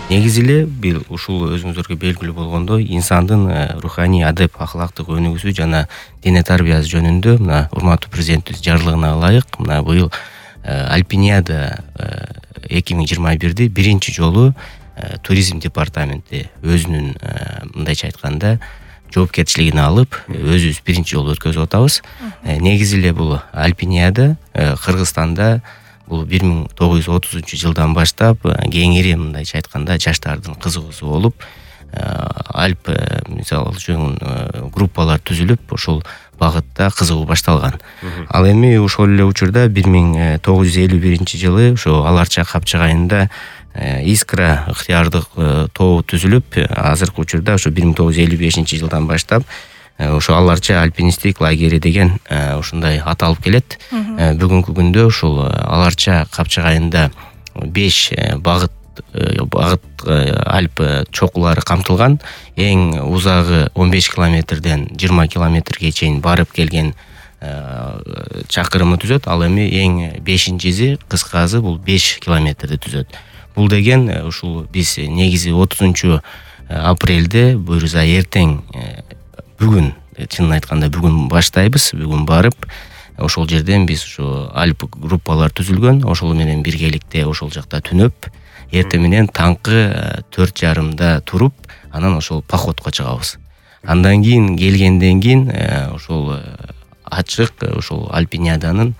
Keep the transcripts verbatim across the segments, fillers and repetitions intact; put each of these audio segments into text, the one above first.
негизи эле бир ушул өзүңүздөргө белгилүү болгондой инсандын руханий адеп ахлактык өнүгүүсү жана дене тарбиясы жөнүндө мына урматтуу президентибиз жарлыгына ылайык мына быйыл Альпиниада эки миң жыйырма бирди биринчи жолу туризм департаменти өзүнүн мындайча айтканда жоопкерчилигине алып өзүбүз биринчи жолу өткөзүп атабыз. Негизи эле бул Альпиниада Кыргызстанда бул бир миң тогуз жүз отузунчу жылдан баштап кеңири мындайча айтканда жаштардын кызыгуусу болуп, Альп мисалы үчүн группалар түзүлүп, ошол багытта кызыгуу башталган. Ал эми ошол эле учурда бир миң тогуз жүз элүү биринчи жылы ошо Аларча Капчыгайында Искра ыктыярдык тобу түзүлүп, азыркы учурда ошо бир миң тогуз жүз элүү бешинчи жылдан баштап ошо Аларча альпинисттик лагери деген ушундай аталып келет. Бүгүнкү күндө ушул Аларча Капчыгайында беш багыт багыт Альп чокулары камтылган. Эң узагы он беш километрден жыйырма километрге чейин барып келген чакырымы түзөт. Ал эми эң бешинчиси кыскасы бул беш километрди түзөт. Бул деген ушул биз негизи отузунчу апрелде буюрса эртең бүгүн, чынын айтканда бүгүн баштайбыз. Бүгүн барып ошол жерден биз ушу Альп группалар түзүлгөн. Ошол менен биргеликте ошол жакта түнөп, эртең менен таңкы төрт жарымда туруп, анан ошол походко чыгабыз. Андан кийин келгенден кийин ошол ачык ошол Альпиниаданын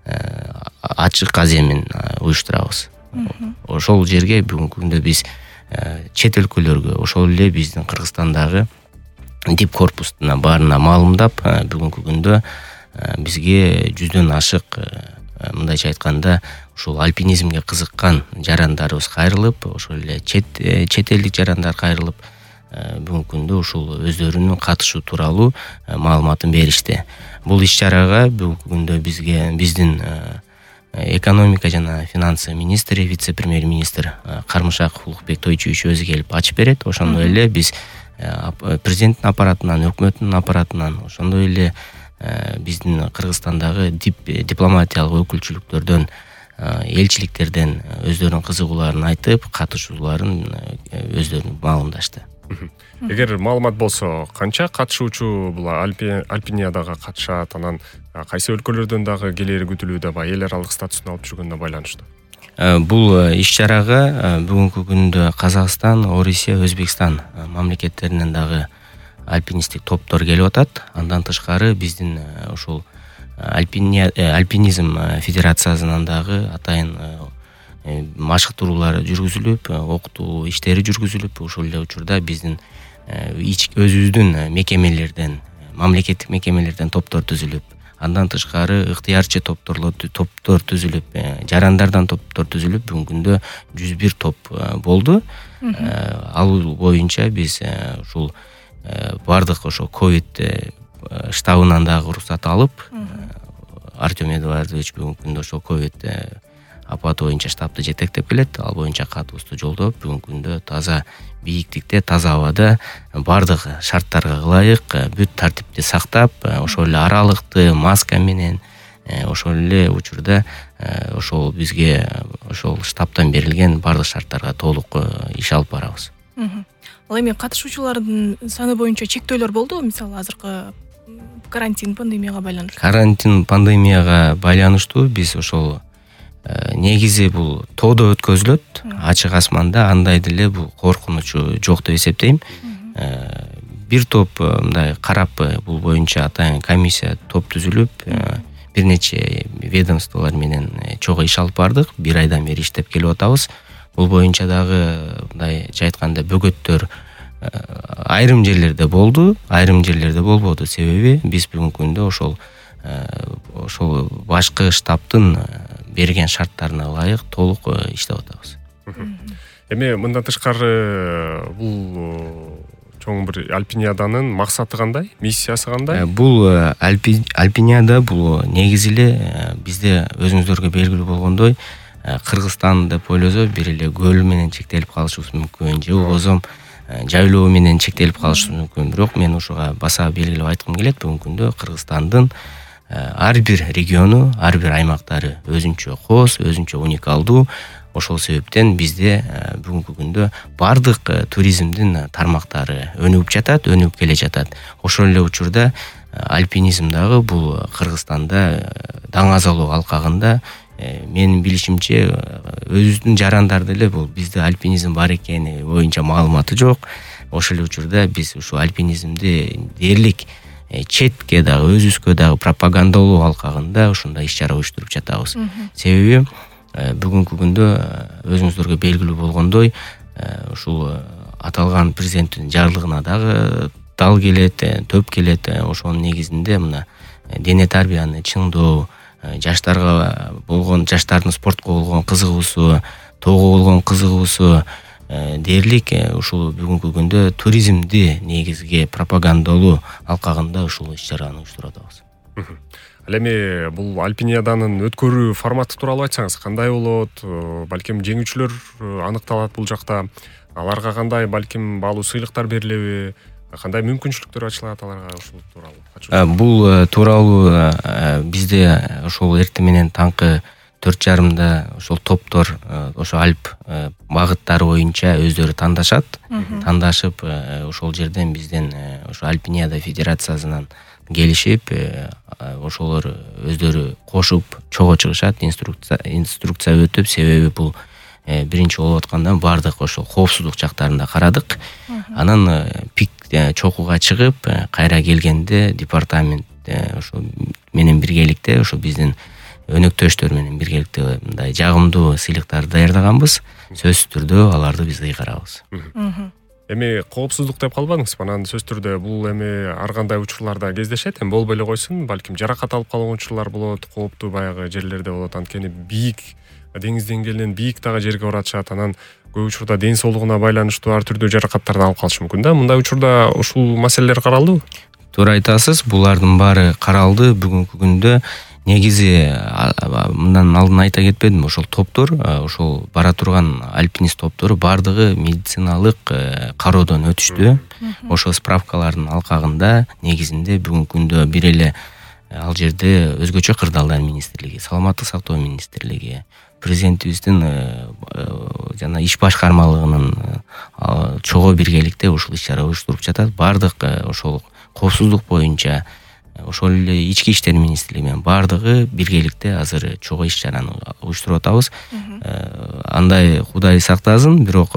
ачык аземин уюштурабыз. Ошол жерге бүгүнкү күндө биз чет өлкөлөргө, ошол эле биздин Кыргызстандагы дип корпусуна баарына маалымдап, бүгүнкү күндө бизге жүздөн ашык мындайча айтканда ушул альпинизмге кызыккан жарандарыбыз кайрылып, ошол эле чет чет элдик жарандар кайрылып, бүгүнкү күндө ушул өздөрүнүн катышуу тууралуу маалыматын беришти. Бул иш-чарага бүгүнкү күндө бизге биздин экономика жана финансы министри, вице-премьер-министр Кармышак Улукбек Тойчуевич өзү келип ачып берет. Ошондой эле биз президенттин аппаратынан, өкмөттүн аппаратынан, ошондой эле биздин Кыргызстандагы дипломатиялык өкүлчүлүктөрдөн, элчиликтерден өздөрүнүн кызыгууларын айтып, катышууларын өздөрү маалымдашты. Эгер маалымат болсо, канча катышуучу бул Альпиниадага катышат, анан кайсы өлкөлөрдөн дагы келери күтүлүүдө, ба эл аралык статусун алып жүргөнүнө байланыштуу? Бул иш-чарага бүгүнкү күндө Казакстан, Орусия, Өзбекстан мамлекеттеринен дагы альпинисттик топтор келип атат. Андан тышкары биздин ошол альпинизм федерациясынан дагы атайын машыктыруулар жүргүзүлүп, окутуу иштери жүргүзүлүп, ошол эле учурда биздин өзүбүздүн мекемелерден, мамлекеттик мекемелерден топтор түзүлүп, андан тышкары ыктыярчы топтор топтор түзүлүп, жарандардан топтор түзүлүп, бүгүнкү күндө жүз бир топ болду. Ал боюнча биз ушул бардык ошо ковид штабынан дагы уруксат алып, Артем Эдуардович бүгүнкү күндө ошо ковид апаты боюнча штабты жетектеп келет. Ал боюнча катыбызды жолдоп, бүгүнкү күндө таза бийиктикте, таза абада бардык шарттарга ылайык бүт тартипти сактап, ошол эле аралыкты маска менен, ошол эле учурда ошол бизге ошол штабтан берилген бардык шарттарга толук иш алып барабыз. Ал эми катышуучулардын саны боюнча чектөөлөр болдубу? Мисалы, азыркы карантин, пандемияга байланыштуу. Карантин, пандемияга байланыштуу биз ошол негизи бул тоодо өткөзүлөт, ачык асманда, андай деле бул коркунучу жок деп эсептейм. Бир топ мындай карап, бул боюнча атайын комиссия топ түзүлүп, бир нече ведомстволор менен чогуу иш алып бардык. Бир айдан бери иштеп келип атабыз. Бул боюнча дагы мындайча айтканда бөгөттөр айрым жерлерде болду, айрым жерлерде болбоду. Себеби биз бүгүнкү күндө ошол ошол башкы штабтын берген шарттарына ылайык толук иштеп атабыз. Эми мындан тышкары бул чоң бир Альпиниаданын максаты кандай, миссиясы кандай? Бул Альпиниада бул негизи эле бизде өзүңүздөргө белгилүү болгондой, Кыргызстан деп ойлосо бир эле көл менен чектелип калышыбыз мүмкүн, же болбосо жайлоо менен чектелип калышыбыз мүмкүн. Бирок мен ушуга баса белгилеп айткым келет, бүгүнкү күндө Кыргызстандын ар бир региону, ар бир аймактары өзүнчө кос, өзүнчө уникалдуу. ошол себептен бизде бүгүнкү күндө бардык туризмдин тармактары өнүгүп жатат, өнүгүп келе жатат. Ошол эле учурда альпинизм дагы бул Кыргызстанда Даңазалоо алкагында менин билишимче өзүбүздүн жарандар деле бул бизде альпинизм бар экени боюнча маалыматы жок. Ошол эле учурда биз ушул альпинизмди дээрлик четке дагы өзүбүзгө дагы пропагандалоо алкагында ушундай иш-чара уюштуруп жатабыз. Себеби бүгүнкү күндө өзүңүздөргө белгилүү болгондой ушул аталган президенттин жарлыгына дагы дал келет, төп келет. Ошонун негизинде мына дене тарбияны чыңдоо, жаштарга болгон жаштардын спортко болгон кызыгуусу, тоого болгон кызыгуусу дээрлик ушул бүгүнкү күндө туризмди негизги пропагандалоо алкагында ушул иш-чараны уюштуруп атабыз. Ал эми бул альпиниаданын өткөрүү форматы тууралуу айтсаңыз, кандай болот? Балким жеңүүчүлөр аныкталат бул жакта. Аларга кандай балким баалуу сыйлыктар берилеби? Кандай мүмкүнчүлүктөр ачылат аларга ушул тууралуу? Бул тууралуу бизде ошол эртең менен таңкы төрт жарымда ошол топтор ошо Альп багыттары боюнча өздөрү тандашат. Тандашып ошол жерден бизден ошо Альпиниада федерациясынан келишип, ошолор өздөрү кошуп чогуу чыгышат, инструкция инструкция өтүп, себеби бул биринчи болуп аткандан бардык ошол коопсуздук жактарында карадык. Анан пик чокуга чыгып, кайра келгенде департамент ошо менен биргеликте ошо биздин өнөктөштөр менен биргеликте мындай жагымдуу сыйлыктарды даярдаганбыз. Сөзсүз түрдө аларды биз ыйгарабыз. Эми коопсуздук деп калбадыңызбы? Анан сөзсүз түрдө бул эми ар кандай учурларда кездешет. Эми болбой эле койсун, балким жаракат алып калган учурлар болот, кооптуу баягы жерлерде болот. Анткени бийик деңиз деңгээлинен бийик дагы жерге баратышат. Анан көп учурда ден соолугуна байланыштуу ар түрдүү жаракаттарды алып калышы мүмкүн да. Мындай учурда ушул маселелер каралдыбы? Туура айтасыз, булардын баары каралды. Бүгүнкү күндө негизи мындан алдын айта кетпедимби, ошол топтор, ошол бара турган альпинист топтору бардыгы медициналык кароодон өтүштү. Ошол справкалардын алкагында негизинде бүгүнкү күндө бир эле ал жерде өзгөчө кырдаалдар министрлиги, саламаттык сактоо министрлиги, президентибиздин жана иш башкармалыгынын чогуу биргеликте ушул иш-чара уюштуруп жатат. Бардык ошол коопсуздук боюнча ошол эле ички иштер министрлиги менен бардыгы биргеликте азыр чогуу иш-чараны уюштуруп атабыз. Андай Кудай сактасын, бирок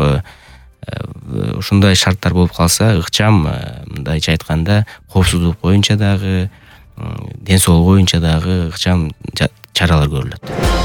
ушундай шарттар болуп калса, ыкчам мындайча айтканда коопсуздук боюнча дагы, ден соолук боюнча дагы ыкчам чаралар көрүлөт.